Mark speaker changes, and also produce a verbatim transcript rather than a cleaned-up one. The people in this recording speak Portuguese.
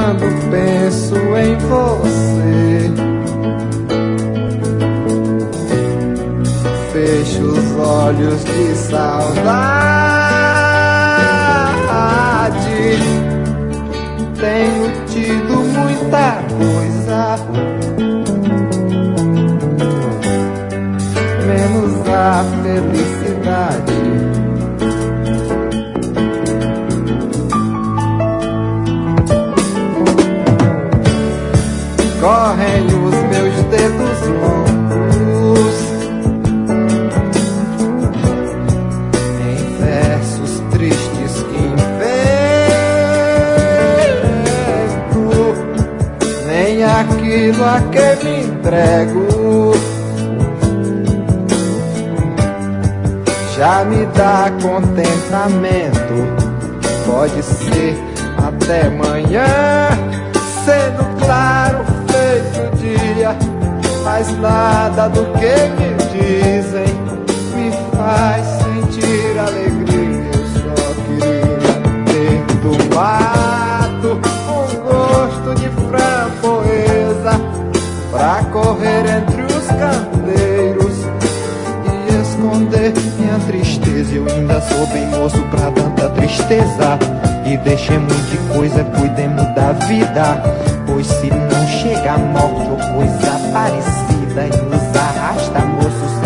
Speaker 1: quando penso em você. Fecho os olhos de saudade. Tenho tido muita coisa, menos a felicidade. Correm os meus dedos longos em versos tristes que invento, nem aquilo a que me entrego já me dá contentamento. Pode ser até amanhã, sendo claro feito dia, mas nada do que me dizem me faz sentir alegria. Eu só queria ter do mato um gosto de framboesa pra correr entre os candeiros e esconder minha tristeza. Eu ainda sou bem moço pra tanta tristeza, e deixemos de coisa, cuidemos da vida, pois se não chega a morte ou coisa parecida, e nos arrasta, moço,